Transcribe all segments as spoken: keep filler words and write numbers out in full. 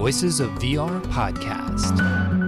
Voices of V R podcast.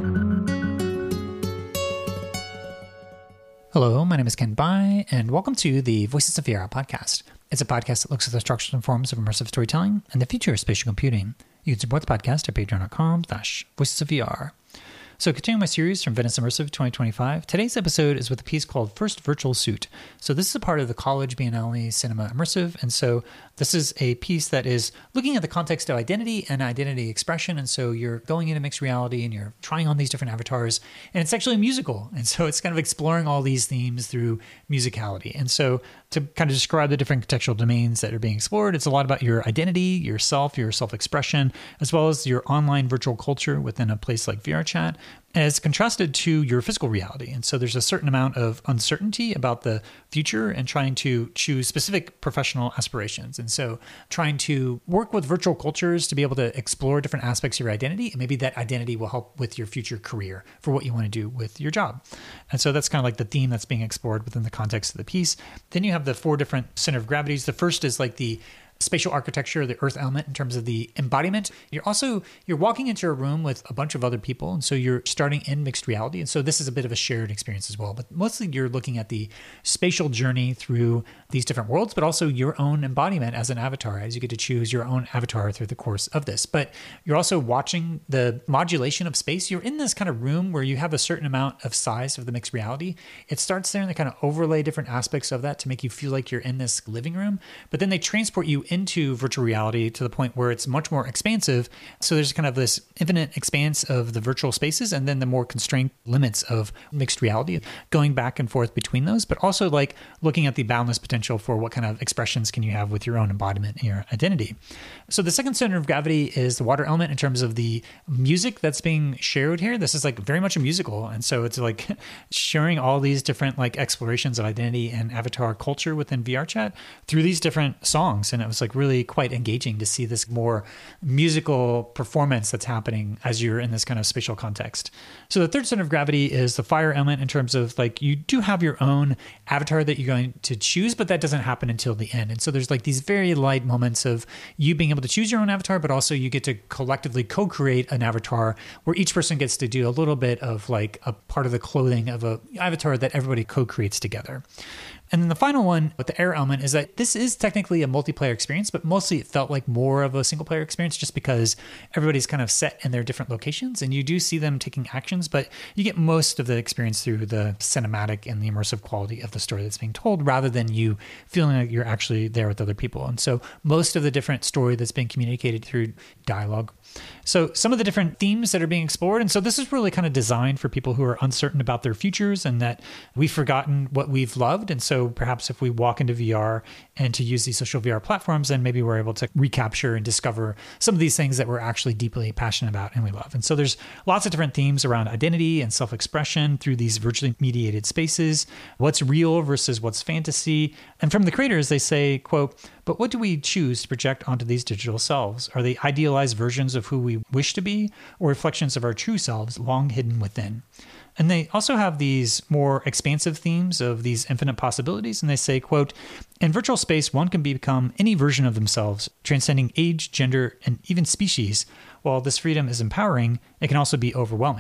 Hello, my name is Ken Bai, and welcome to the Voices of V R podcast. It's a podcast that looks at the structures and forms of immersive storytelling and the future of spatial computing. You can support the podcast at patreon.com slash voices of VR. So continuing my series from Venice Immersive twenty twenty-five, today's episode is with a piece called First Virtual Suit. So this is a part of the College Biennale Cinema Immersive, and so this is a piece that is looking at the context of identity and identity expression, and so you're going into mixed reality and you're trying on these different avatars, and it's actually a musical, and so it's kind of exploring all these themes through musicality. And so to kind of describe the different contextual domains that are being explored, it's a lot about your identity, yourself, your self-expression, as well as your online virtual culture within a place like VRChat, and it's contrasted to your physical reality. And so there's a certain amount of uncertainty about the future and trying to choose specific professional aspirations. And so trying to work with virtual cultures to be able to explore different aspects of your identity, and maybe that identity will help with your future career for what you want to do with your job. And so that's kind of like the theme that's being explored within the context of the piece. Then you have the four different center of gravities. The first is like the spatial architecture, the earth element in terms of the embodiment. You're also, you're walking into a room with a bunch of other people. And so you're starting in mixed reality. And so this is a bit of a shared experience as well, but mostly you're looking at the spatial journey through these different worlds, but also your own embodiment as an avatar, as you get to choose your own avatar through the course of this. But you're also watching the modulation of space. You're in this kind of room where you have a certain amount of size of the mixed reality. It starts there and they kind of overlay different aspects of that to make you feel like you're in this living room, but then they transport you into virtual reality to the point where it's much more expansive. So there's kind of this infinite expanse of the virtual spaces and then the more constrained limits of mixed reality, going back and forth between those, but also like looking at the boundless potential for what kind of expressions can you have with your own embodiment and your identity. So the second center of gravity is the water element in terms of the music that's being shared here. This is like very much a musical. And so it's like sharing all these different like explorations of identity and avatar culture within VRChat through these different songs. And it was like really quite engaging to see this more musical performance that's happening as you're in this kind of spatial context. So the third center of gravity is the fire element in terms of like you do have your own avatar that you're going to choose, but that doesn't happen until the end. And so there's like these very light moments of you being able to choose your own avatar, but also you get to collectively co-create an avatar where each person gets to do a little bit of like a part of the clothing of a avatar that everybody co-creates together. And then the final one with the air element is that this is technically a multiplayer experience, but mostly it felt like more of a single player experience just because everybody's kind of set in their different locations and you do see them taking actions, but you get most of the experience through the cinematic and the immersive quality of the story that's being told rather than you feeling like you're actually there with other people. And so most of the different story that's being communicated through dialogue. So some of the different themes that are being explored. And so this is really kind of designed for people who are uncertain about their futures and that we've forgotten what we've loved. And so perhaps if we walk into V R and to use these social V R platforms, then maybe we're able to recapture and discover some of these things that we're actually deeply passionate about and we love. And so there's lots of different themes around identity and self-expression through these virtually mediated spaces, what's real versus what's fantasy. And from the creators, they say, quote, "But what do we choose to project onto these digital selves? Are they idealized versions of who we wish to be or reflections of our true selves long hidden within?" And they also have these more expansive themes of these infinite possibilities. And they say, quote, "In virtual space, one can become any version of themselves, transcending age, gender, and even species. While this freedom is empowering, it can also be overwhelming."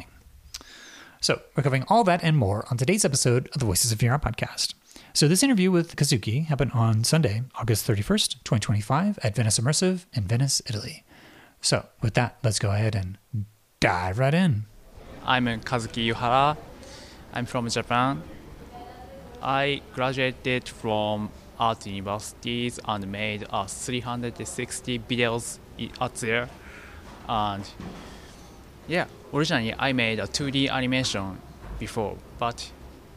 So we're covering all that and more on today's episode of the Voices of V R podcast. So this interview with Kazuki happened on Sunday, August thirty-first, twenty twenty-five at Venice Immersive in Venice, Italy. So with that, let's go ahead and dive right in. I'm Kazuki Yuhara. I'm from Japan. I graduated from art universities and made uh, three hundred sixty videos out there. And yeah, originally I made a two D animation before, but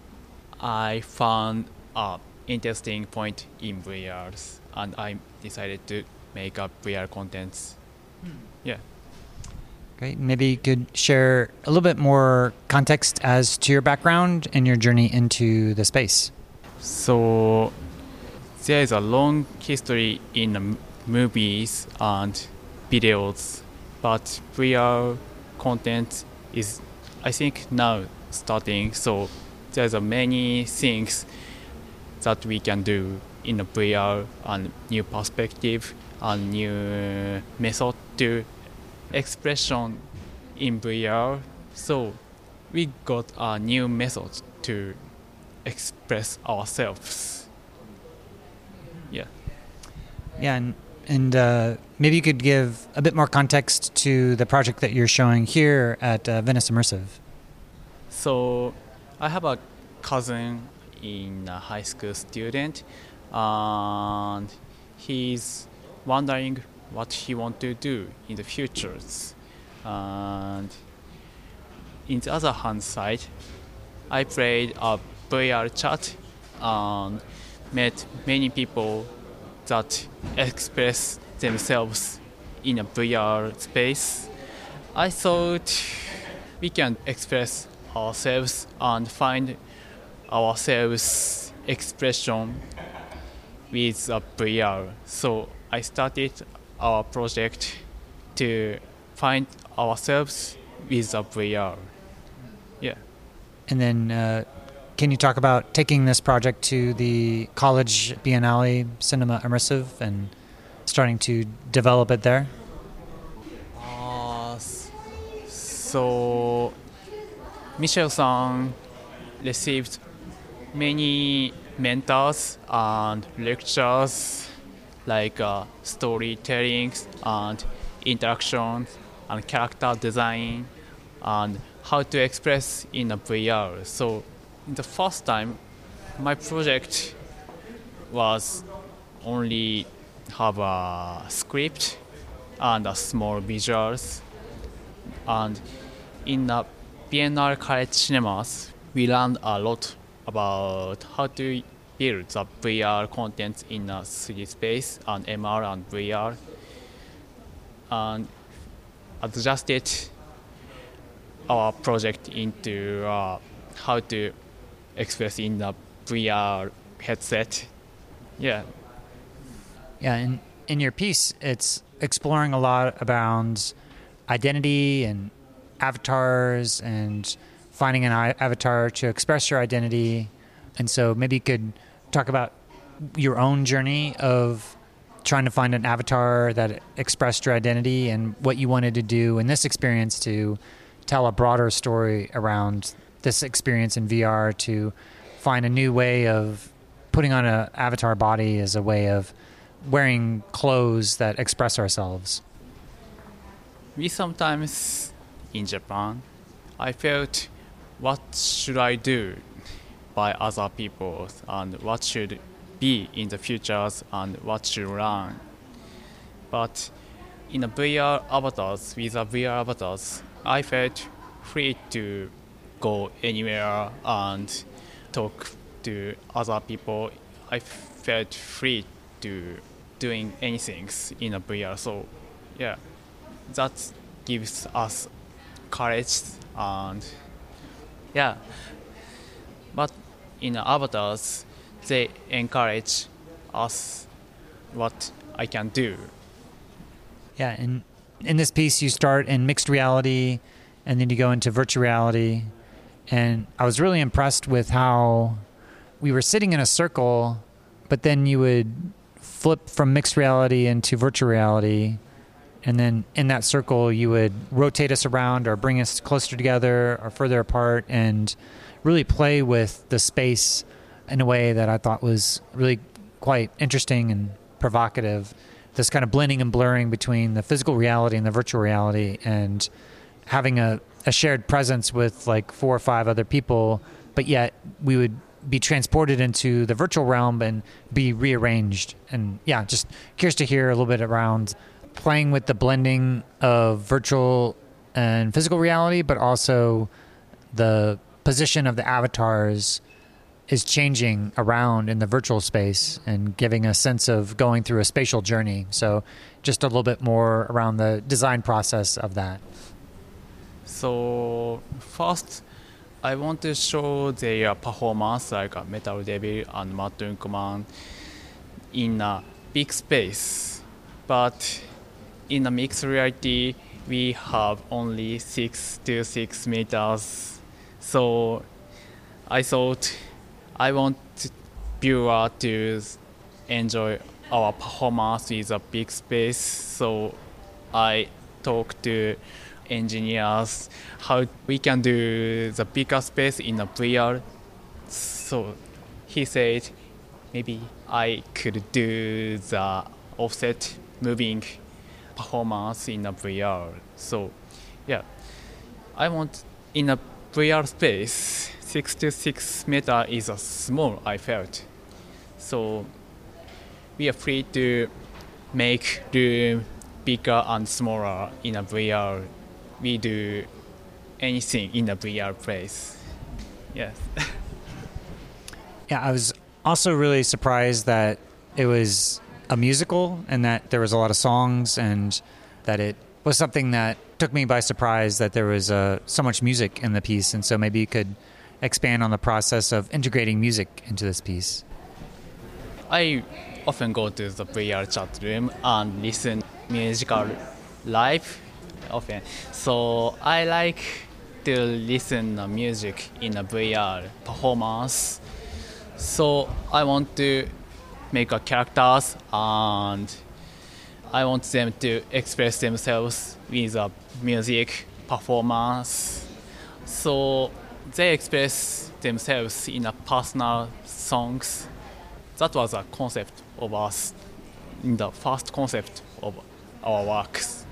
I found an interesting point in V Rs and I decided to make up V R contents. Hmm. Yeah. Great. Maybe you could share a little bit more context as to your background and your journey into the space. So there is a long history in the movies and videos, but V R content is, I think, now starting. So there's a many things that we can do in the V R and new perspective and new method to expression in V R. So we got a new method to express ourselves. Yeah. Yeah, and, and uh, maybe you could give a bit more context to the project that you're showing here at uh, Venice Immersive. So I have a cousin in a high school student, and he's wondering what he want to do in the futures. And in the other hand side, I played a V R chat and met many people that express themselves in a V R space. I thought we can express ourselves and find ourselves expression with a V R. So I started our project to find ourselves with a V R. Yeah. And then uh, can you talk about taking this project to the College Biennale Cinema Immersive and starting to develop it there? Uh, so Michel-san received many mentors and lectures like uh, storytelling and interaction and character design and how to express in a V R. So in the first time, my project was only have a script and a small visuals. And in the Biennale College Cinemas, we learned a lot about how to build the V R content in a three D space and M R and V R, and adjusted our project into uh, how to express in the V R headset. Yeah. Yeah, and in your piece, it's exploring a lot around identity and avatars and finding an avatar to express your identity. And so maybe you could talk about your own journey of trying to find an avatar that expressed your identity and what you wanted to do in this experience to tell a broader story around this experience in V R, to find a new way of putting on an avatar body as a way of wearing clothes that express ourselves. We sometimes in Japan, I felt what should I do by other people and what should be in the futures and what should learn. But in a V R avatars, with a V R avatars, I felt free to go anywhere and talk to other people. I felt free to doing anything in a V R. So yeah, that gives us courage and yeah. But in avatars, they encourage us what I can do. Yeah, and in this piece, you start in mixed reality, and then you go into virtual reality. And I was really impressed with how we were sitting in a circle, but then you would flip from mixed reality into virtual reality. And then in that circle, you would rotate us around or bring us closer together or further apart and really play with the space in a way that I thought was really quite interesting and provocative. This kind of blending and blurring between the physical reality and the virtual reality, and having a, a shared presence with like four or five other people, but yet we would be transported into the virtual realm and be rearranged. And yeah, just curious to hear a little bit around playing with the blending of virtual and physical reality, but also the position of the avatars is changing around in the virtual space and giving a sense of going through a spatial journey. So just a little bit more around the design process of that. So first, I want to show their performance like a Metal Devil and Matt Dunkman in a big space. But in a mixed reality, we have only six to six meters. So I thought I want viewer to enjoy our performance with a big space. So I talk to engineers how we can do the bigger space in a V R. So he said maybe I could do the offset moving performance in a V R. So yeah, I want in a V R space, six to six meter is a small, I felt. So we are free to make room bigger and smaller in a V R. We do anything in a V R place. Yes. Yeah, I was also really surprised that it was a musical and that there was a lot of songs and that it was something that took me by surprise that there was uh, so much music in the piece. And so maybe you could expand on the process of integrating music into this piece. I often go to the V R chat room and listen musical live often. So I like to listen to music in a V R performance. So I want to make a characters and I want them to express themselves with a music performance. So they express themselves in a personal songs. That was a concept of us in the first concept of our works.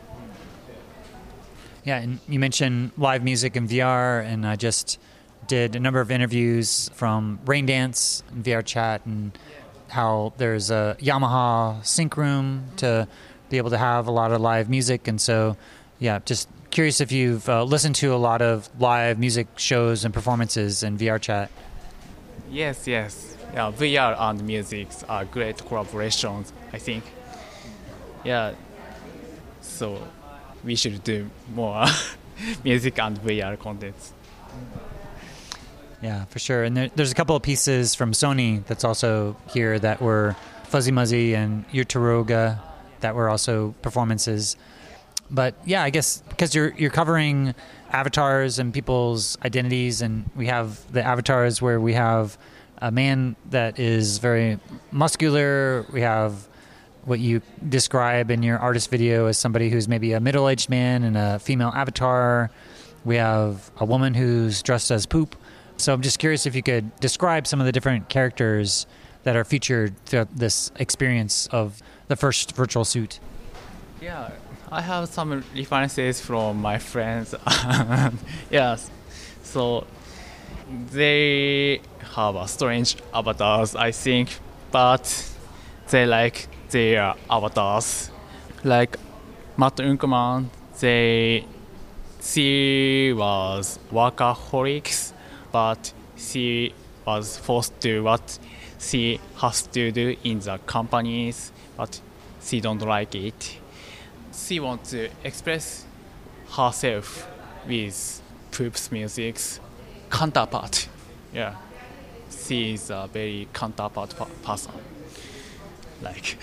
Yeah, and you mentioned live music in V R, and I just did a number of interviews from Raindance and V R Chat, and how there's a Yamaha sync room to be able to have a lot of live music. And so, yeah, just curious if you've uh, listened to a lot of live music shows and performances in V R Chat. Yes, yes. Yeah, V R and music are great collaborations, I think. Yeah, so we should do more music and V R contents. Yeah, for sure. And there, there's a couple of pieces from Sony that's also here that were Fuzzy Muzzy and Yutaruga that were also performances. But yeah, I guess because you're you're covering avatars and people's identities, and we have the avatars where we have a man that is very muscular. We have what you describe in your artist video as somebody who's maybe a middle-aged man and a female avatar. We have a woman who's dressed as Poop. So I'm just curious if you could describe some of the different characters that are featured throughout this experience of the first virtual suit. Yeah, I have some references from my friends. Yes, so they have a strange avatars, I think, but they like their avatars. Like Matt Unkman, they she was workaholics, but she was forced to what she has to do in the companies, but she don't like it. She wants to express herself with Poop's music's counterpart. Yeah, she is a very counterpart pa- person. Like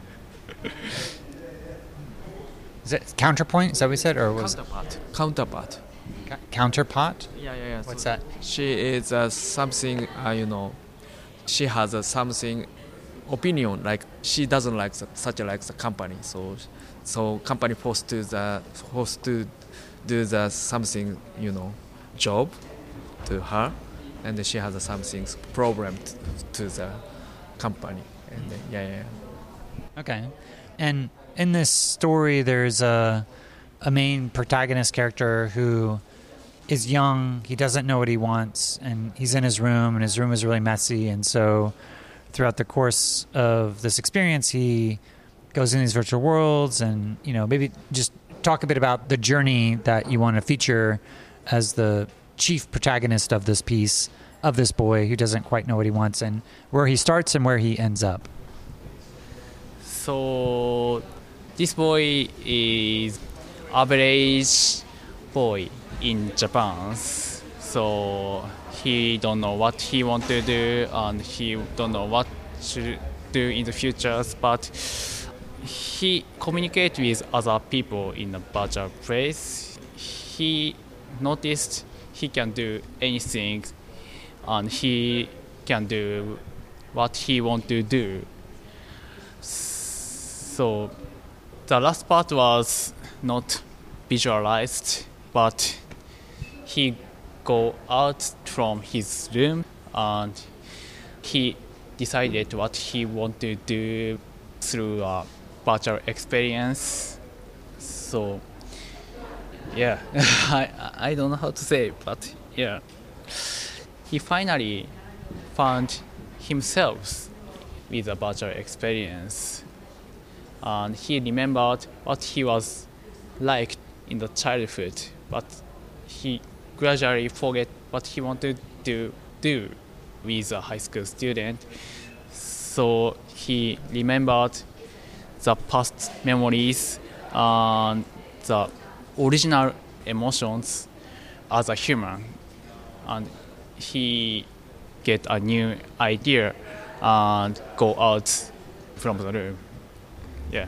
Is it counterpoint? Is that what we said, or was counterpart? Counterpart. Ca- counterpart? Yeah, yeah, yeah. What's so that? She is uh, something, uh, you know, she has uh, something opinion, like she doesn't like the, such a, like the company. So, so company forced to the forced to do the something, you know, job to her, and then she has uh, something problem t- to the company. And then, yeah, yeah, yeah. Okay. And in this story, there's a a main protagonist character who is young. He doesn't know what he wants, and he's in his room, and his room is really messy. And so throughout the course of this experience, he goes in these virtual worlds, and, you know, maybe just talk a bit about the journey that you want to feature as the chief protagonist of this piece, of this boy who doesn't quite know what he wants, and where he starts and where he ends up. So this boy is average boy in Japan. So he don't know what he want to do, and he don't know what to do in the future. But he communicate with other people in a virtual place. He noticed he can do anything, and he can do what he want to do. So the last part was not visualized, but he go out from his room and he decided what he want to do through a virtual experience. So yeah, I I don't know how to say, but yeah, he finally found himself with a virtual experience, and he remembered what he was like in the childhood, but he gradually forget what he wanted to do with a high school student. So he remembered the past memories and the original emotions as a human, and he get a new idea and go out from the room. Yeah.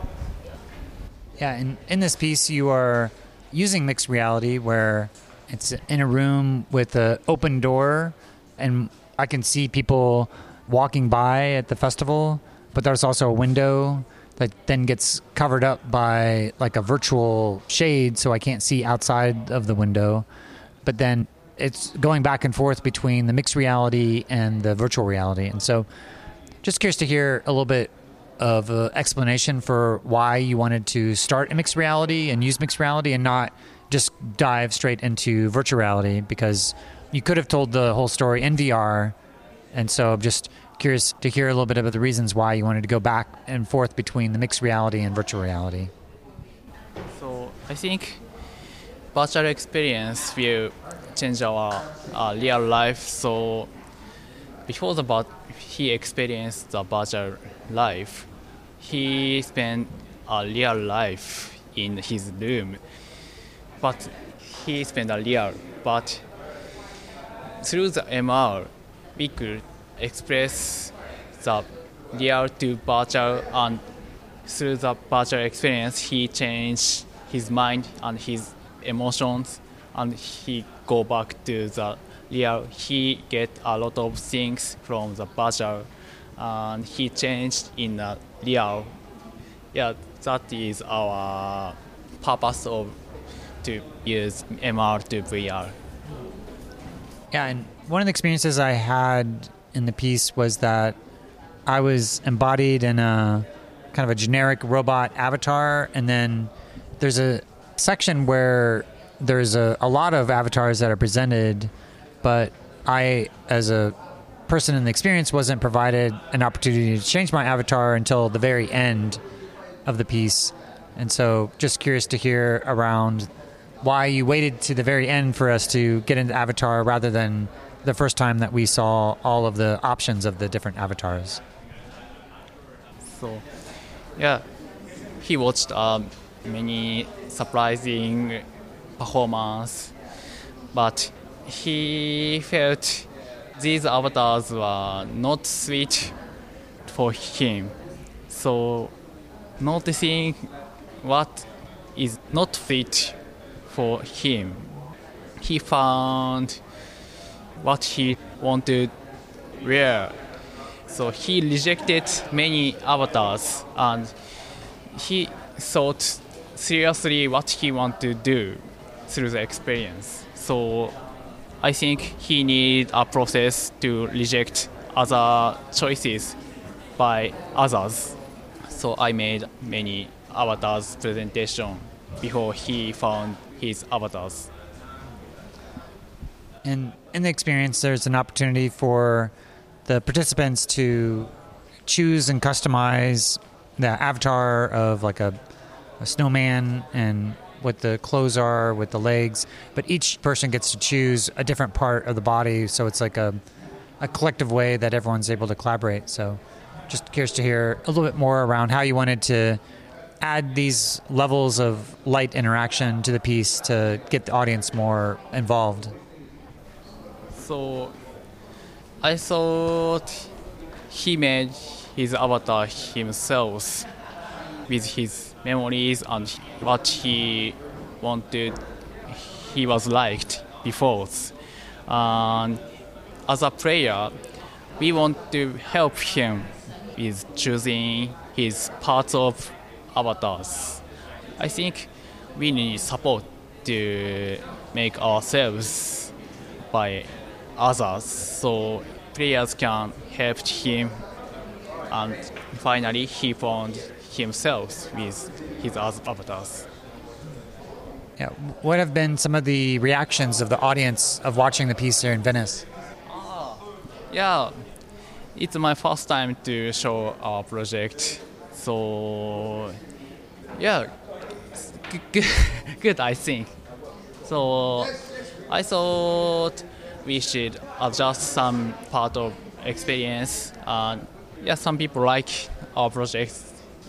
Yeah, and in this piece, you are using mixed reality where it's in a room with an open door, and I can see people walking by at the festival, but there's also a window that then gets covered up by like a virtual shade, so I can't see outside of the window. But then it's going back and forth between the mixed reality and the virtual reality. And so just curious to hear a little bit of an explanation for why you wanted to start in mixed reality and use mixed reality and not just dive straight into virtual reality, because you could have told the whole story in V R. And so I'm just curious to hear a little bit about the reasons why you wanted to go back and forth between the mixed reality and virtual reality. So I think virtual experience will change our uh, real life. So before the but he experienced the virtual life, he spent a real life in his room. But he spent a real, but through the M R, we could express the real to virtual, and through the virtual experience, he changed his mind and his emotions, and he go back to the real. He get a lot of things from the virtual, and he changed in the real. Yeah, that is our purpose of to use M R to V R. Yeah, and one of the experiences I had in the piece was that I was embodied in a kind of a generic robot avatar, and then there's a section where there's a, a lot of avatars that are presented, but I, as a person in the experience, wasn't provided an opportunity to change my avatar until the very end of the piece. And so just curious to hear around why you waited to the very end for us to get into Avatar rather than the first time that we saw all of the options of the different avatars. So, yeah, he watched um, many surprising performance, but he felt these avatars were not sweet for him. So, noticing what is not fit for him, he found what he wanted wear. So he rejected many avatars, and he thought seriously what he wanted to do through the experience. So I think he needed a process to reject other choices by others. So I made many avatars presentation before he found his avatars. And in the experience, there's an opportunity for the participants to choose and customize the avatar of like a, a snowman and what the clothes are with the legs. But each person gets to choose a different part of the body, so it's like a, a collective way that everyone's able to collaborate. So just curious to hear a little bit more around how you wanted to add these levels of light interaction to the piece to get the audience more involved. So I thought he made his avatar himself with his memories and what he wanted he was liked before. And as a player, we want to help him with choosing his parts of avatars. I think we need support to make ourselves by others, so players can help him, and finally he found himself with his other avatars. Yeah. What have been some of the reactions of the audience of watching the piece here in Venice? Yeah, it's my first time to show our project, so yeah, g- g- good I think. So I thought we should adjust some part of experience, and yeah, some people like our project.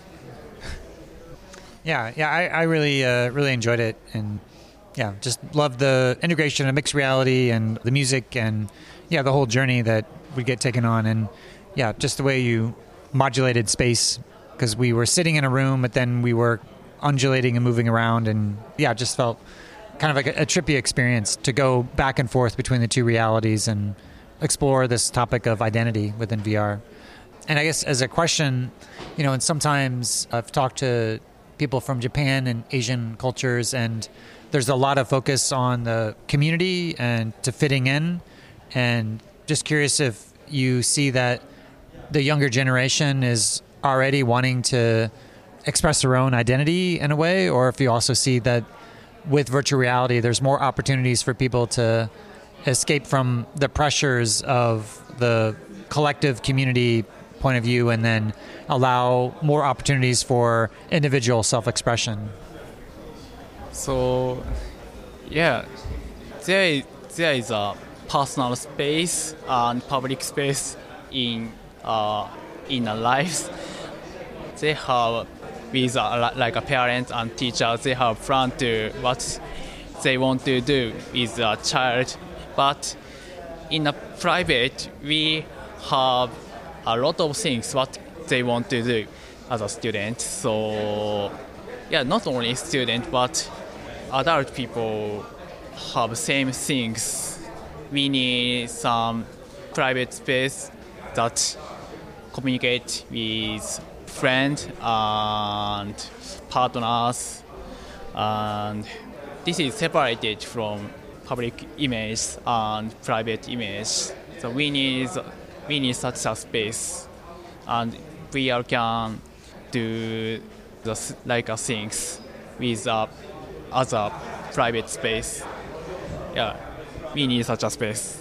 Yeah, yeah, I, I really, uh, really enjoyed it, and yeah, just loved the integration of mixed reality and the music, and yeah, the whole journey that we get taken on, and yeah, just the way you modulated space, because we were sitting in a room, but then we were undulating and moving around, and yeah, it just felt kind of like a, a trippy experience to go back and forth between the two realities and explore this topic of identity within V R. And I guess as a question, you know, and sometimes I've talked to people from Japan and Asian cultures, and there's a lot of focus on the community and to fitting in, and just curious if you see that the younger generation is already wanting to express their own identity in a way, or if you also see that with virtual reality there's more opportunities for people to escape from the pressures of the collective community point of view and then allow more opportunities for individual self-expression. So yeah, there is, there is a personal space and public space in uh, in a life. They have with a, like a parent and teacher, they have plan to what they want to do with a child, but in a private we have a lot of things what they want to do as a student. So yeah, not only student but adult people have same things. We need some private space that communicate with friends and partners, and this is separated from public image and private image. So we need we need such a space, and V R can do the like a things with uh, other private space. Yeah, we need such a space.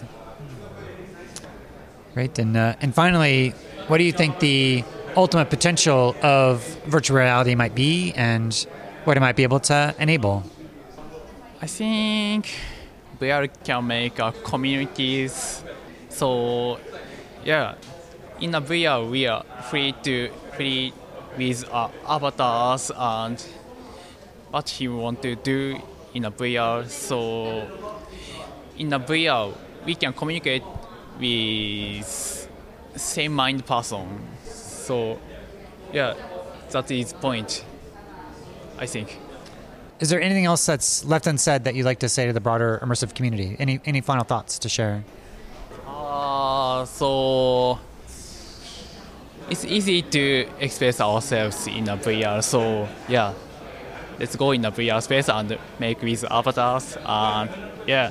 Great. And uh, and finally, what do you think the ultimate potential of virtual reality might be, and what it might be able to enable? I think V R can make uh, communities. So yeah, in a V R we are free to free with uh, avatars and what you want to do in a V R. So in a V R we can communicate with same mind person. So yeah, that is point, I think. Is there anything else that's left unsaid that you'd like to say to the broader immersive community? Any any final thoughts to share? Uh, so it's easy to express ourselves in a V R. So yeah, let's go in a V R space and make with avatars. And yeah,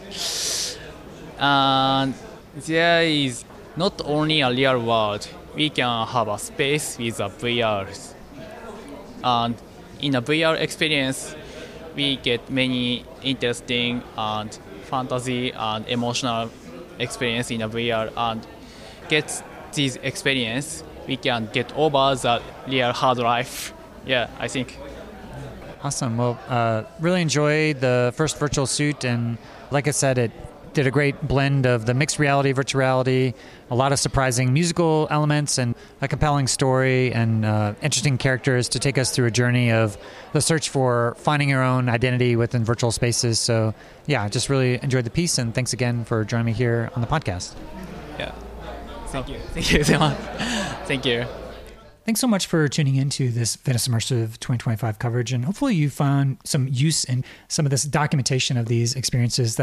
and there is not only a real world. We can have a space with a V R, and in a V R experience, we get many interesting and fantasy and emotional experience in a V R, and get this experience, we can get over the real hard life. Yeah, I think. Awesome. Well, uh, really enjoyed the first virtual suit, and like I said, it did a great blend of the mixed reality, virtual reality, a lot of surprising musical elements, and a compelling story, and uh, interesting characters to take us through a journey of the search for finding your own identity within virtual spaces. So yeah, just really enjoyed the piece, and thanks again for joining me here on the podcast. Yeah, thank you. Thank you so much. Thank you. Thanks so much for tuning in to this Venice Immersive twenty twenty-five coverage, and hopefully you found some use in some of this documentation of these experiences that are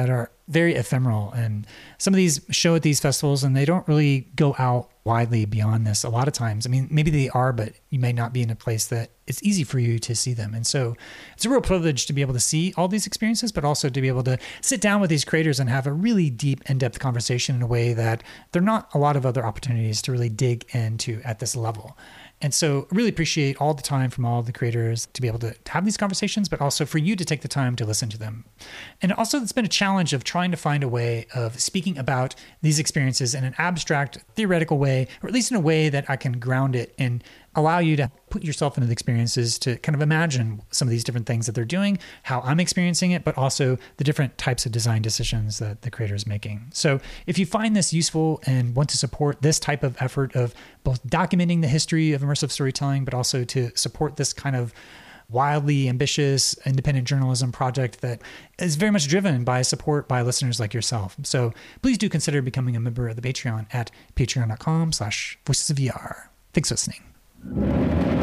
very ephemeral. And some of these show at these festivals and they don't really go out widely beyond this a lot of times. I mean, maybe they are, but you may not be in a place that it's easy for you to see them. And so it's a real privilege to be able to see all these experiences, but also to be able to sit down with these creators and have a really deep, in-depth conversation in a way that there are not a lot of other opportunities to really dig into at this level. And so I really appreciate all the time from all the creators to be able to have these conversations, but also for you to take the time to listen to them. And also it's been a challenge of trying to find a way of speaking about these experiences in an abstract, theoretical way, or at least in a way that I can ground it and allow you to put yourself into the experiences to kind of imagine some of these different things that they're doing, how I'm experiencing it, but also the different types of design decisions that the creator is making. So if you find this useful and want to support this type of effort of both documenting the history of immersive storytelling, but also to support this kind of wildly ambitious independent journalism project that is very much driven by support by listeners like yourself. So please do consider becoming a member of the Patreon at patreon.com slash voices of VR. Thanks for listening.